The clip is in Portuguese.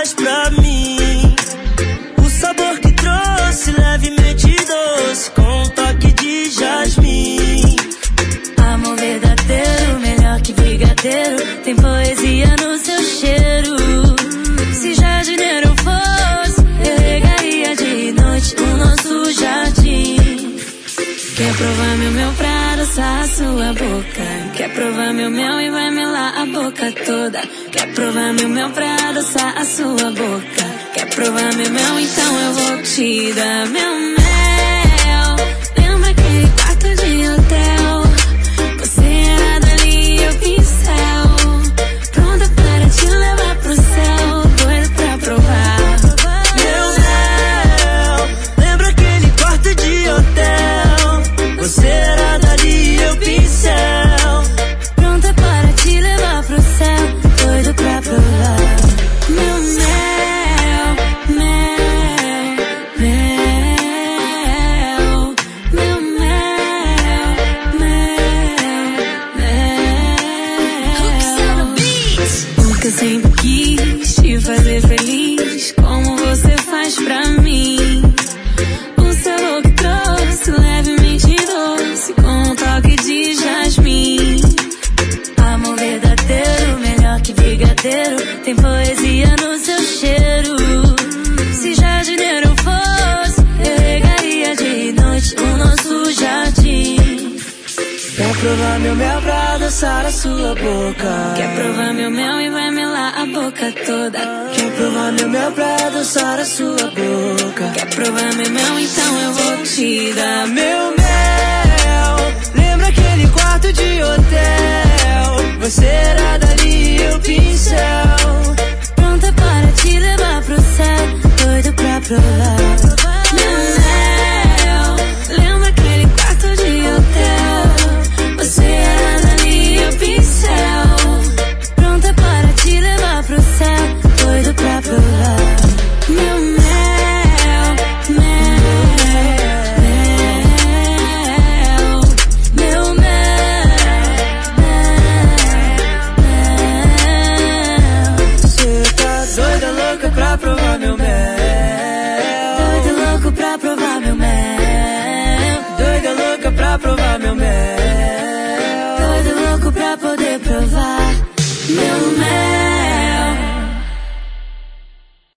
faz pra mim. O sabor que trouxe, levemente doce, com um toque de jasmim. Amor verdadeiro, melhor que brigadeiro, tem poesia no seu cheiro. Se jardineiro fosse, eu regaria de noite o nosso jardim. Quer provar meu mel pra adoçar a sua boca? Quer provar meu mel e vai melar a boca toda? Quer provar meu mel pra adoçar a sua boca? Quer provar meu mel? Então eu vou te dar meu mel. Lembra aquele quarto de hotel? Você era dali, eu pincel, pronta para te levar pro céu, doido pra provar meu mel. Lembra aquele quarto de hotel? Você era dali, eu pincel, pronta para te levar pro céu, doido pra provar meu mel, mel, mel, meu mel, mel, mel. Porque eu sempre quis te fazer feliz, como você faz pra mim. O sabor que trouxe, levemente doce, com um toque de jasmim. Amor verdadeiro, melhor que brigadeiro, tem poesia no seu cheiro. Se jardineiro fosse, eu regaria de noite o nosso jardim. quer provar meu mel pra adoçar a sua boca? Quer provar meu mel e vai melar a boca toda? Quer provar meu mel pra adoçar a sua boca? Quer provar meu mel? Então eu vou te dar meu mel. Lembra aquele quarto de hotel? Você era dali, eu pincel, pronta para te levar pro céu, doido pra provar meu mel. Lembra aquele quarto de hotel? Você era dali, eu pincel, pronta para te levar pro céu, doido pra provar meu mel, mel, meu mel, mel. Você tá doida, louca pra provar meu mel. Doida, louco pra provar meu mel. Doida, louca pra provar